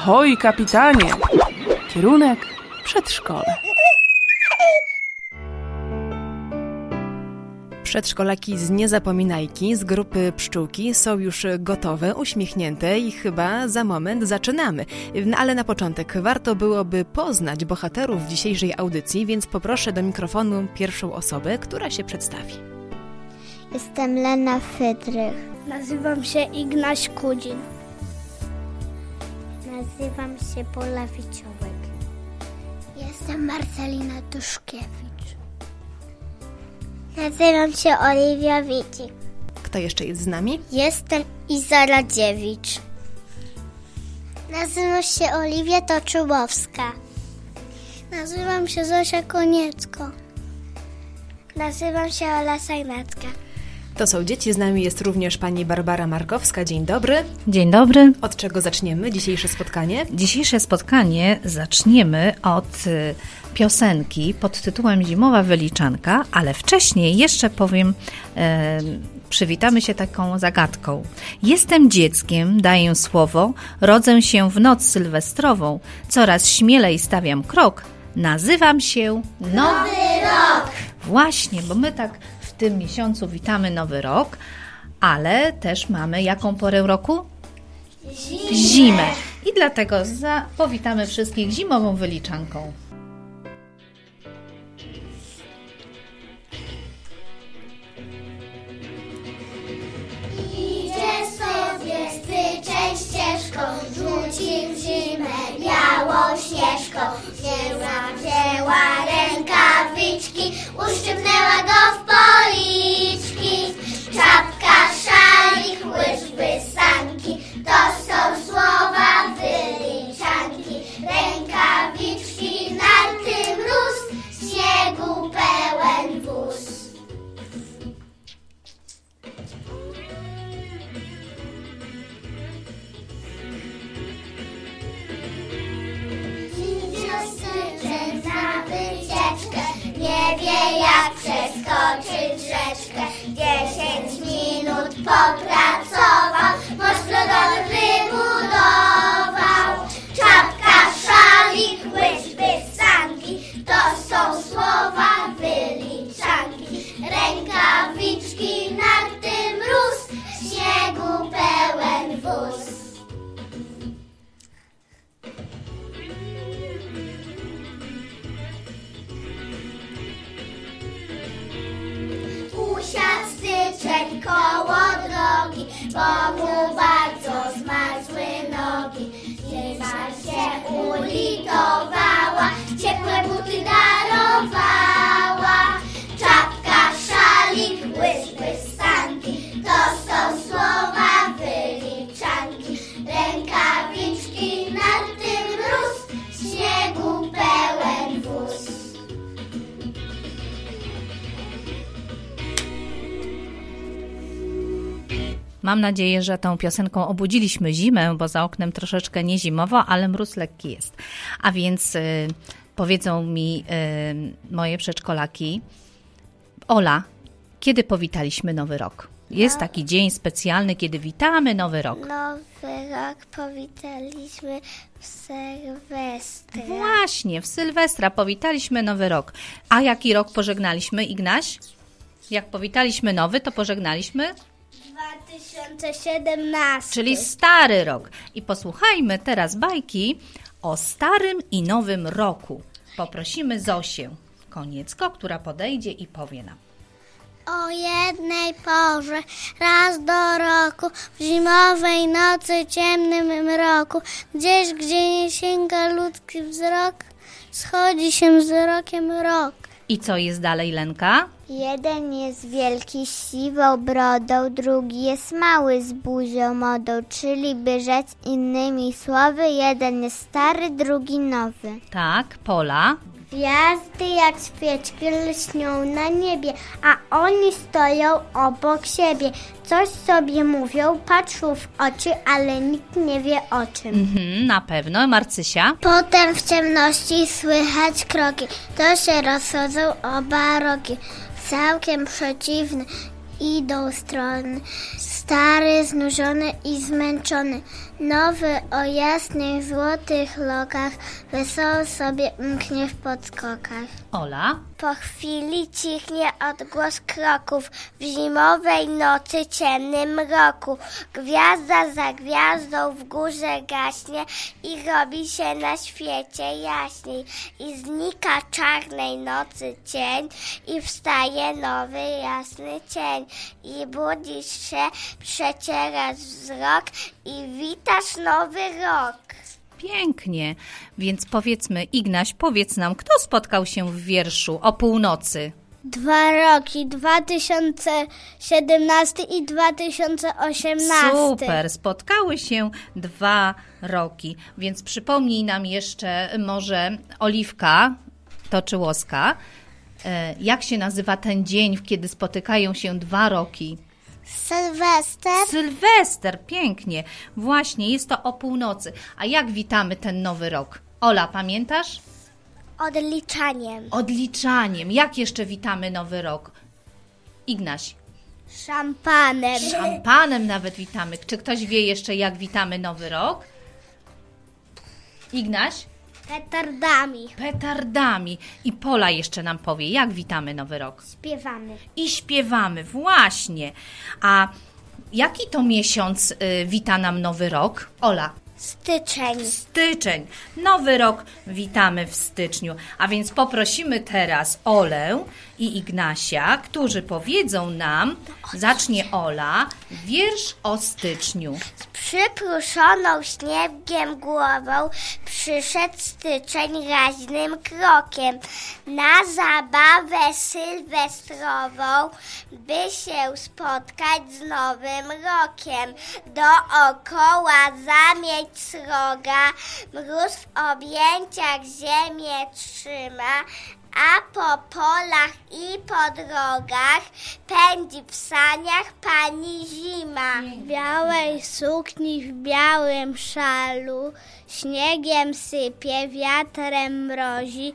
Ahoj, kapitanie! Kierunek przedszkole. Przedszkolaki z Niezapominajki z grupy Pszczółki są już gotowe, uśmiechnięte i chyba za moment zaczynamy. Ale na początek warto byłoby poznać bohaterów dzisiejszej audycji, więc poproszę do mikrofonu pierwszą osobę, która się przedstawi. Jestem Lena Fydrych. Nazywam się Ignaś Kudzin. Nazywam się Pola Wiciołek. Jestem Marcelina Tuszkiewicz. Nazywam się Oliwia Wicik. Kto jeszcze jest z nami? Jestem Iza Radziewicz. Nazywam się Oliwia Toczubowska. Nazywam się Zosia Koniecko. Nazywam się Ola Sajnacka. To są dzieci, z nami jest również pani Barbara Markowska. Dzień dobry. Dzień dobry. Od czego zaczniemy dzisiejsze spotkanie? Dzisiejsze spotkanie zaczniemy od piosenki pod tytułem Zimowa wyliczanka, ale wcześniej jeszcze powiem, przywitamy się taką zagadką. Jestem dzieckiem, daję słowo, rodzę się w noc sylwestrową, coraz śmielej stawiam krok, nazywam się Nowy Rok. Właśnie, bo my tak w tym miesiącu witamy Nowy Rok, ale też mamy jaką porę roku? Zimę. I dlatego powitamy wszystkich zimową wyliczanką. Idzie sobie styczeń ścieżką, rzucił w zimę białą śnieżką. Wzięła rękawiczki, uszczypnęła go w policzki. Czapka, szalik, łyżwy, sanki, to są słowa wyliczanki. Rękawiczki, narty, mróz, śniegu pełen wóz. Styczeń na wycieczkę, nie wie jak przeskoczyć rzeczkę. 10 minut popracował, most lodowy wybudował. Czapka, szalik, łyżwy, sanki, to są słowa wyliczanki. Rękawiczki, narty, mróz, śniegu pełen wóz. Usiadł styczeń koło drogi, bo mu bardzo zmarzły nogi. Zima się ulitowała, ciepłe buty darowała. Czapka, szalik, łyżwy, sanki, to są słowa wyliczanki. Rękawiczki, narty, mróz, śniegu pełen wóz. Mam nadzieję, że tą piosenką obudziliśmy zimę, bo za oknem troszeczkę nie zimowo, ale mróz lekki jest. A więc powiedzą mi moje przedszkolaki, Ola, kiedy powitaliśmy Nowy Rok? Jest taki dzień specjalny, kiedy witamy Nowy Rok. Nowy rok powitaliśmy w Sylwestra. Właśnie, w Sylwestra powitaliśmy Nowy Rok. A jaki rok pożegnaliśmy, Ignaś? Jak powitaliśmy nowy, to pożegnaliśmy? 2017. Czyli stary rok. I posłuchajmy teraz bajki o starym i nowym roku. Poprosimy Zosię Koniecko, która podejdzie i powie nam. O jednej porze, raz do roku, w zimowej nocy, ciemnym mroku, gdzieś, gdzie nie sięga ludzki wzrok, schodzi się wzrokiem rok. I co jest dalej, Lenka? Jeden jest wielki z siwą brodą, drugi jest mały z buzią modą, czyli by rzec innymi słowy, jeden jest stary, drugi nowy. Tak, Pola. Gwiazdy jak świeczki lśnią na niebie, a oni stoją obok siebie. Coś sobie mówią, patrzą w oczy, ale nikt nie wie o czym. Na pewno. Marcysia? Potem w ciemności słychać kroki, to się rozchodzą oba rogi. Całkiem przeciwne idą strony. Stary, znużony i zmęczony, nowy o jasnych, złotych lokach, wesoło sobie mknie w podskokach. Ola? Po chwili cichnie odgłos kroków w zimowej nocy, ciemnym mroku. Gwiazda za gwiazdą w górze gaśnie i robi się na świecie jaśniej. I znika czarnej nocy cień i wstaje nowy jasny cień. I budzisz się, przecierasz wzrok i witasz nowy rok. Pięknie. Więc powiedzmy, Ignaś, powiedz nam, kto spotkał się w wierszu o północy? 2 roki, 2017 i 2018. Super, spotkały się 2 roki. Więc przypomnij nam jeszcze może Oliwka Toczyłowska, jak się nazywa ten dzień, kiedy spotykają się 2 roki? Sylwester. Sylwester, pięknie. Właśnie, jest to o północy. A jak witamy ten nowy rok? Ola, pamiętasz? Odliczaniem. Odliczaniem. Jak jeszcze witamy nowy rok? Ignaś? Szampanem. Szampanem nawet witamy. Czy ktoś wie jeszcze, jak witamy nowy rok? Ignaś? Petardami. Petardami. I Pola jeszcze nam powie, jak witamy nowy rok. Śpiewamy. I śpiewamy, właśnie. A jaki to miesiąc wita nam nowy rok? Ola? Styczeń. Styczeń. Nowy rok witamy w styczniu. A więc poprosimy teraz Olę i Ignasia, którzy powiedzą nam, zacznie Ola, wiersz o styczniu. Z przypruszoną śniegiem głową przyszedł styczeń raźnym krokiem na zabawę sylwestrową, by się spotkać z nowym rokiem. Dookoła zamieć sroga, mróz w objęciach ziemię trzyma, a po polach i po drogach pędzi w saniach pani zima. W białej sukni, w białym szalu, śniegiem sypie, wiatrem mrozi.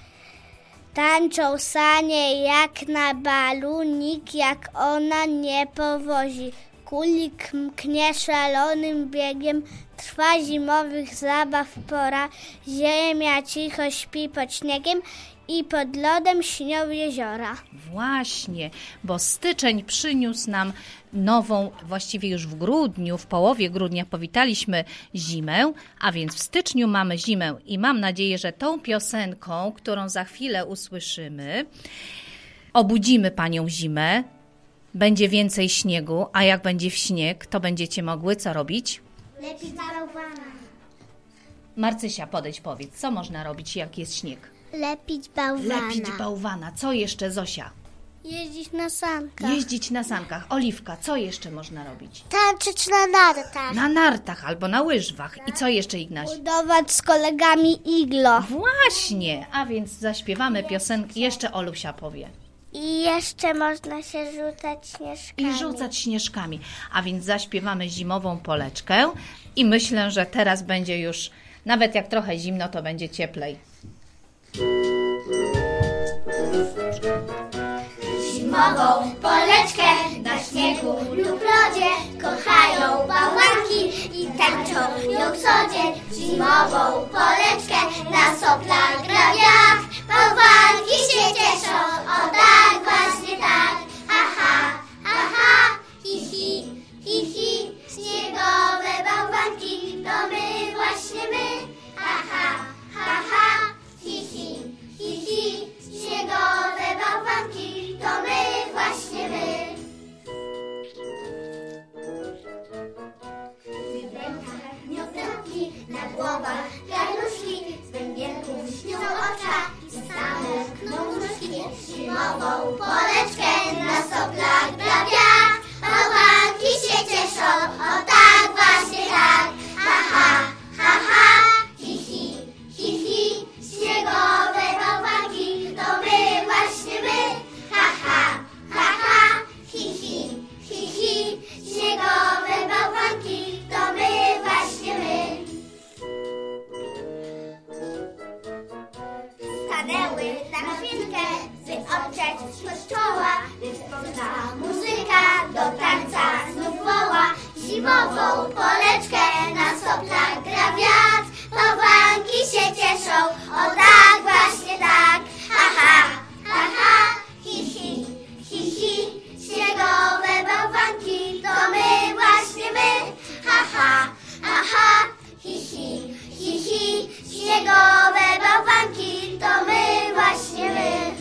Tańczą sanie jak na balu, nikt jak ona nie powozi. Kulik mknie szalonym biegiem, trwa zimowych zabaw pora. Ziemia cicho śpi pod śniegiem i pod lodem śnią jeziora. Właśnie, bo styczeń przyniósł nam nową, właściwie już w grudniu, w połowie grudnia powitaliśmy zimę, a więc w styczniu mamy zimę i mam nadzieję, że tą piosenką, którą za chwilę usłyszymy, obudzimy panią zimę, będzie więcej śniegu, a jak będzie śnieg, to będziecie mogły co robić? Lepić bałwana. Marcysia, podejdź, powiedz, co można robić, jak jest śnieg? Lepić bałwana. Lepić bałwana. Co jeszcze, Zosia? Jeździć na sankach. Jeździć na sankach. Oliwka, co jeszcze można robić? Tańczyć na nartach. Na nartach albo na łyżwach. I co jeszcze, Ignaś? Budować z kolegami iglo. Właśnie, a więc zaśpiewamy piosenki. Jeszcze Olusia powie. I jeszcze można się rzucać śnieżkami. I rzucać śnieżkami. A więc zaśpiewamy zimową poleczkę i myślę, że teraz będzie już, nawet jak trochę zimno, to będzie cieplej. Zimową poleczkę na śniegu lub lodzie kochają bałwanki i tańczą ją w sodzie. Zimową poleczkę na soplach, grawiach bałwanki się cieszą. O tak, właśnie tak. Aha, aha, hi, hi, hi, hi. Śniegowe bałwanki to my, właśnie my. Aha, ha, ha, hi, hi, hi, hi. Śniegowe bałwanki to my, właśnie my. W rękach gniozdoki, na głowach garnuszki, z bęgienków śnią ocza i same tkną nóżki. Zimową poleczkę na soplach, grawiach bałwanki się cieszą. O tak, właśnie tak. Aha, ha, ha, hi, hi, hi, hi. Śniegowe bałwanki to my, właśnie my. Ha, ha, ha, ha, hi, hi, hi, hi. Śniegowe bałwanki to my, właśnie my. stanęły na chwilkę, by odczeć z kościoła, lecz wspólna muzyka do tańca znów woła. Zimową poleczkę na soplach gra wiatr, bałwanki się cieszą, o tak, właśnie tak. Ha, ha, ha, ha, hi, hi, hi, hi. Śniegowe bałwanki to my, właśnie my. Ha, ha, ha, ha, hi, hi, hi, hi. Śniegowe bałwanki to my, właśnie my.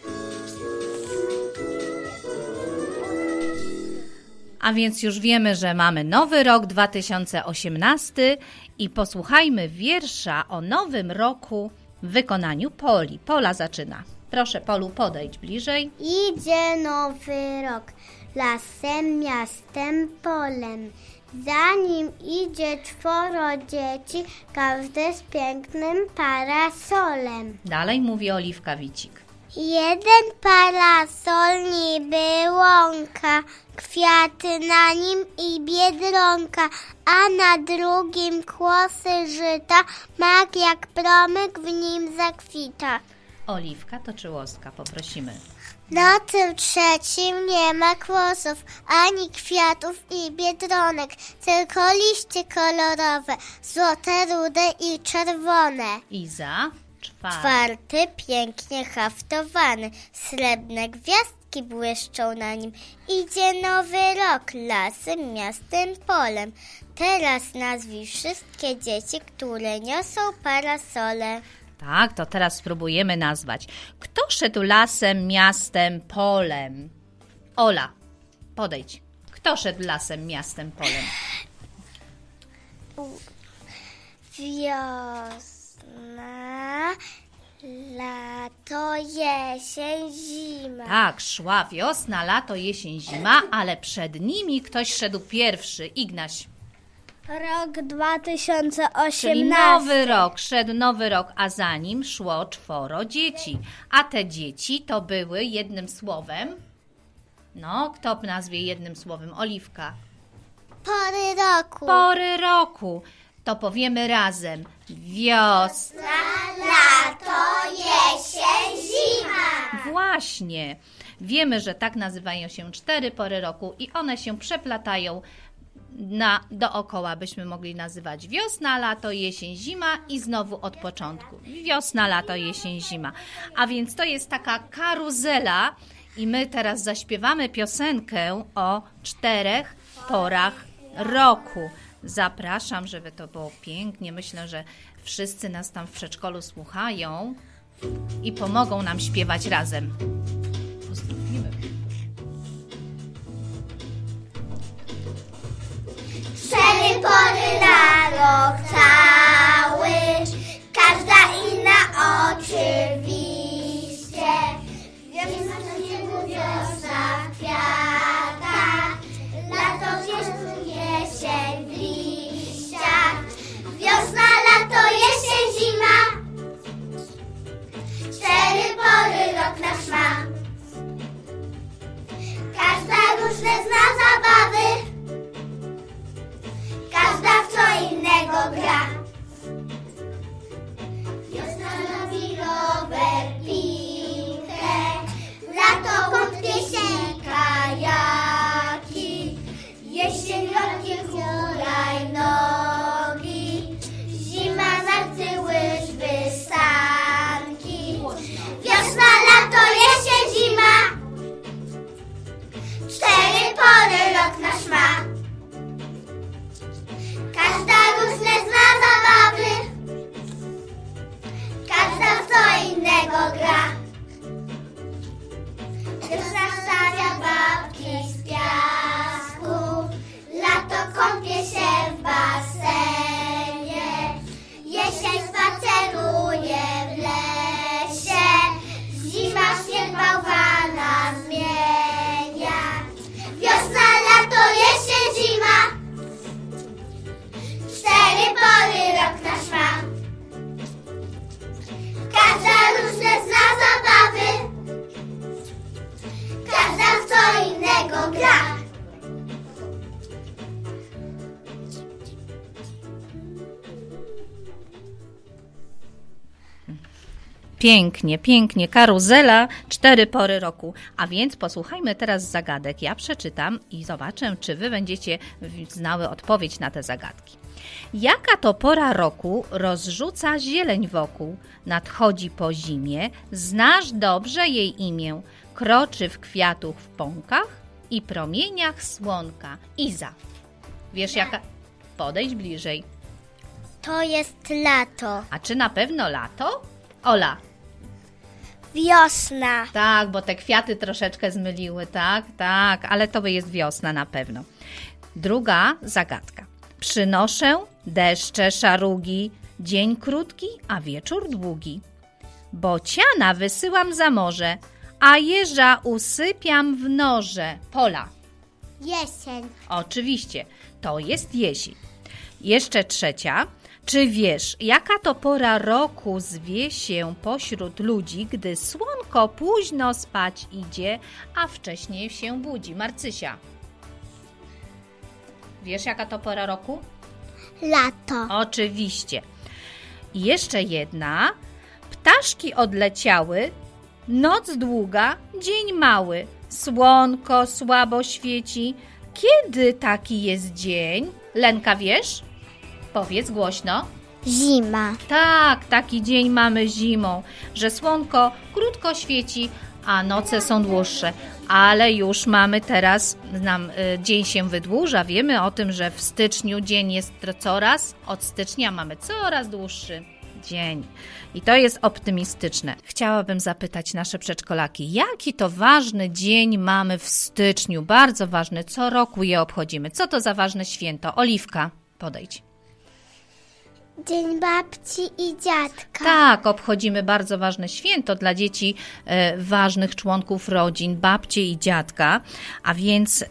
A więc już wiemy, że mamy nowy rok 2018 i posłuchajmy wiersza o nowym roku w wykonaniu Poli. Pola zaczyna. Proszę, Polu, podejdź bliżej. Idzie nowy rok, lasem, miastem, polem. Za nim idzie 4 dzieci, każde z pięknym parasolem. Dalej mówi Oliwka Wicik. Jeden parasol niby łąka, kwiaty na nim i biedronka, a na drugim kłosy żyta, mak jak promyk w nim zakwita. Oliwka Toczyłowska, poprosimy. Na tym trzecim nie ma kłosów, ani kwiatów i biedronek, tylko liście kolorowe, złote, rude i czerwone. I za 4 pięknie haftowany, srebrne gwiazdki błyszczą na nim. Idzie nowy rok, lasem, miastem, polem. Teraz nazwij wszystkie dzieci, które niosą parasole. Tak, to teraz spróbujemy nazwać. Kto szedł lasem, miastem, polem? Ola, podejdź. Kto szedł lasem, miastem, polem? Wiosna, lato, jesień, zima. Tak, szła wiosna, lato, jesień, zima, ale przed nimi ktoś szedł pierwszy. Ignaś. Rok 2018. Czyli nowy rok, szedł nowy rok, a za nim szło 4 dzieci. A te dzieci to były jednym słowem. No, kto nazwie jednym słowem? Oliwka. Pory roku. Pory roku. To powiemy razem. Wiosna, Lato, jesień, zima. Właśnie. Wiemy, że tak nazywają się 4 pory roku i one się przeplatają dookoła. Byśmy mogli nazywać wiosna, lato, jesień, zima i znowu od początku. Wiosna, lato, jesień, zima. A więc to jest taka karuzela i my teraz zaśpiewamy piosenkę o 4 porach roku. Zapraszam, żeby to było pięknie. Myślę, że wszyscy nas tam w przedszkolu słuchają i pomogą nam śpiewać razem. Pozdrowimy. 4 pory na rok cały, każda inna oczywiście. Wiosna to niebo, wiosna w kwiatach, lato gdzieś tu jesień w liściach. Wiosna, lato, jesień, zima, 4 pory rok nasz ma. Każda różne zna zabawy, każda w co innego gra. Pięknie, pięknie. Karuzela, 4 pory roku. A więc posłuchajmy teraz zagadek. Ja przeczytam i zobaczę, czy wy będziecie znały odpowiedź na te zagadki. Jaka to pora roku rozrzuca zieleń wokół? Nadchodzi po zimie, znasz dobrze jej imię. Kroczy w kwiatów w pąkach i promieniach słonka. Iza, wiesz jaka? Podejdź bliżej. To jest lato. A czy na pewno lato? Ola. Wiosna. Tak, bo te kwiaty troszeczkę zmyliły, tak, ale to jest wiosna na pewno. Druga zagadka. Przynoszę deszcze, szarugi, dzień krótki, a wieczór długi. Bociana wysyłam za morze, a jeża usypiam w norze. Pola. Jesień. Oczywiście, to jest jesień. Jeszcze trzecia. Czy wiesz, jaka to pora roku zwie się pośród ludzi, gdy słonko późno spać idzie, a wcześniej się budzi? Marcysia. Wiesz, jaka to pora roku? Lato. Oczywiście. I jeszcze jedna. Ptaszki odleciały, noc długa, dzień mały. Słonko słabo świeci. Kiedy taki jest dzień? Lenka, wiesz? Powiedz głośno. Zima. Tak, taki dzień mamy zimą, że słonko krótko świeci, a noce są dłuższe. Ale już mamy teraz, dzień się wydłuża. Wiemy o tym, że w styczniu dzień jest od stycznia mamy coraz dłuższy dzień. I to jest optymistyczne. Chciałabym zapytać nasze przedszkolaki, jaki to ważny dzień mamy w styczniu? Bardzo ważny, co roku je obchodzimy. Co to za ważne święto? Oliwka, podejdź. Dzień babci i dziadka. Tak, obchodzimy bardzo ważne święto dla dzieci, ważnych członków rodzin, babci i dziadka. A więc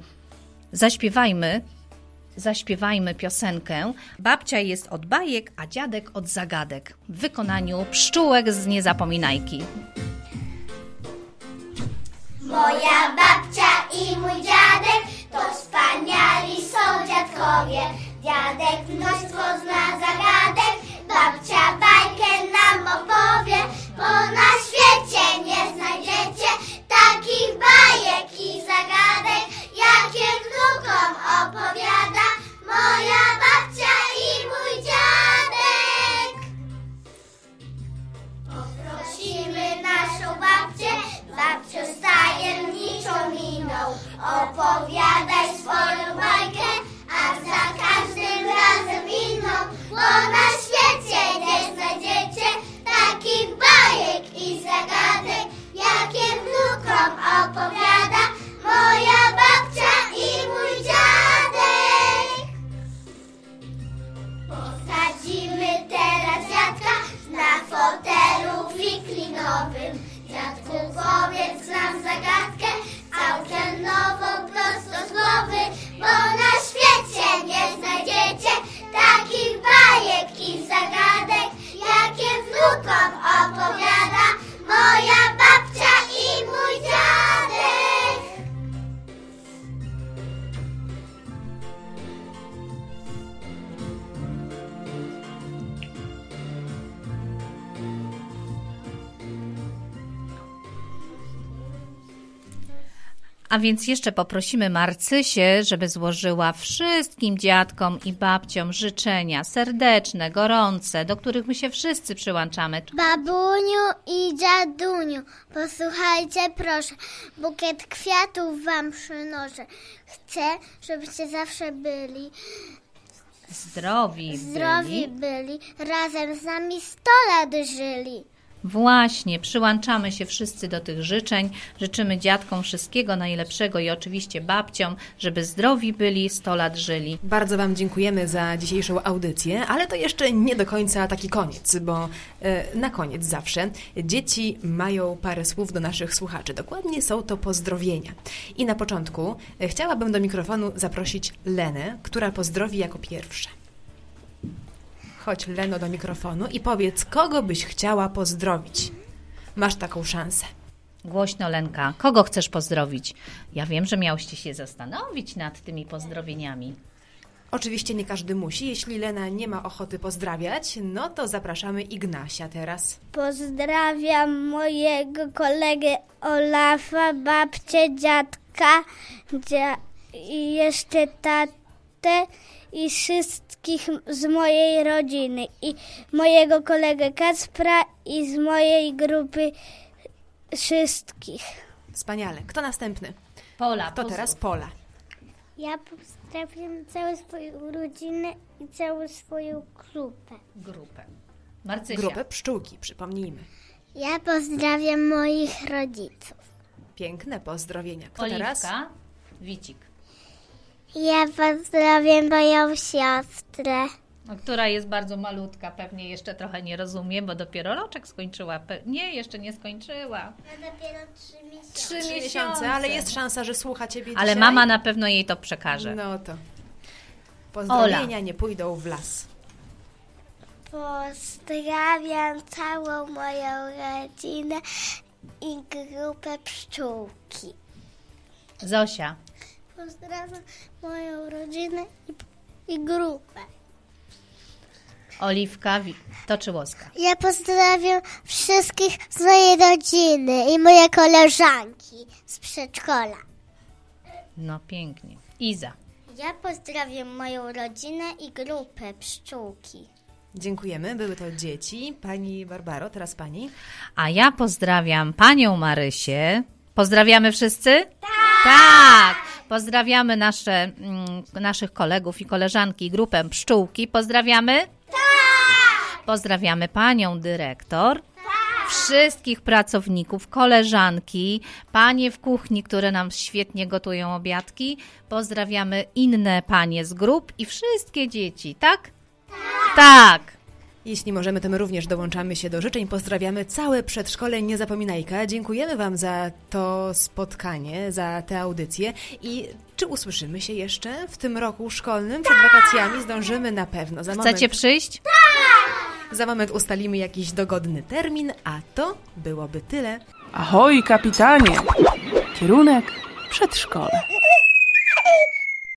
zaśpiewajmy piosenkę. Babcia jest od bajek, a dziadek od zagadek. W wykonaniu pszczółek z Niezapominajki. Moja babcia i mój dziadek to wspaniali są dziadkowie. Dziadek mnóstwo zna zagadek, babcia bajkę nam opowie, bo na świecie nie znajdziecie takich bajek i zagadek, jakie wnukom opowiada moja babcia i mój dziadek. Poprosimy naszą babcię, babciu z tajemniczą miną, opowiadaj swoją bajkę, a za każdym razem inną, bo na świecie nie znajdziecie takich bajek i zagadek, jakie wnukom opowiada moja babcia i mój dziadek. Posadzimy teraz dziadka na fotelu wiklinowym. Dziadku, powiedz nam zagadkę, całkiem nową, prosto z głowy, bo na świecie nie znajdziecie takich bajek i zagadek, jakie wnukom opowiada moja babcia i mój dziadek. A więc jeszcze poprosimy Marcysię, żeby złożyła wszystkim dziadkom i babciom życzenia serdeczne, gorące, do których my się wszyscy przyłączamy. Babuniu i dziaduniu, posłuchajcie proszę, bukiet kwiatów wam przynoszę. Chcę, żebyście zawsze byli Zdrowi byli, razem z nami 100 lat żyli. Właśnie, przyłączamy się wszyscy do tych życzeń. Życzymy dziadkom wszystkiego najlepszego i oczywiście babciom, żeby zdrowi byli, 100 lat żyli. Bardzo Wam dziękujemy za dzisiejszą audycję, ale to jeszcze nie do końca taki koniec, bo na koniec zawsze dzieci mają parę słów do naszych słuchaczy. Dokładnie są to pozdrowienia. I na początku chciałabym do mikrofonu zaprosić Lenę, która pozdrowi jako pierwsza. Chodź, Leno, do mikrofonu i powiedz, kogo byś chciała pozdrowić. Masz taką szansę. Głośno, Lenka. Kogo chcesz pozdrowić? Ja wiem, że miałyście się zastanowić nad tymi pozdrowieniami. Oczywiście nie każdy musi. Jeśli Lena nie ma ochoty pozdrawiać, no to zapraszamy Ignasia teraz. Pozdrawiam mojego kolegę Olafa, babcię, dziadka i jeszcze tatę i wszystkich z mojej rodziny. I mojego kolegę Kacpra i z mojej grupy wszystkich. Wspaniale. Kto następny? Pola. Kto teraz? Pola. Ja pozdrawiam całą swoją rodzinę i całą swoją grupę. Marcysia. Grupę pszczółki, przypomnijmy. Ja pozdrawiam moich rodziców. Piękne pozdrowienia. Kto Oliwka. teraz? Wicik. Ja pozdrawiam moją siostrę. Która jest bardzo malutka, pewnie jeszcze trochę nie rozumie, bo dopiero roczek skończyła. Nie, jeszcze nie skończyła. Ja dopiero 3 miesiące. 3 miesiące, ale jest szansa, że słucha Ciebie Ale dzisiaj. mama na pewno jej to przekaże. No to pozdrowienia nie pójdą w las. Pozdrawiam całą moją rodzinę i grupę pszczółki. Zosia. Pozdrawiam moją rodzinę i grupę. Oliwka, Toczyłowska. Ja pozdrawiam wszystkich z mojej rodziny i moje koleżanki z przedszkola. No pięknie. Iza. Ja pozdrawiam moją rodzinę i grupę pszczółki. Dziękujemy. Były to dzieci. Pani Barbaro, teraz pani. A ja pozdrawiam panią Marysię. Pozdrawiamy wszyscy? Tak! Pozdrawiamy naszych kolegów i koleżanki, grupę pszczółki. Pozdrawiamy? Tak! Pozdrawiamy panią dyrektor. Tak! Wszystkich pracowników, koleżanki, panie w kuchni, które nam świetnie gotują obiadki. Pozdrawiamy inne panie z grup i wszystkie dzieci, tak? Tak! Jeśli możemy, to my również dołączamy się do życzeń. Pozdrawiamy całe przedszkole Niezapominajka. Dziękujemy Wam za to spotkanie, za tę audycję. I czy usłyszymy się jeszcze w tym roku szkolnym? Przed wakacjami zdążymy na pewno. Chcecie przyjść? Za moment ustalimy jakiś dogodny termin, a to byłoby tyle. Ahoj, kapitanie! Kierunek przedszkole.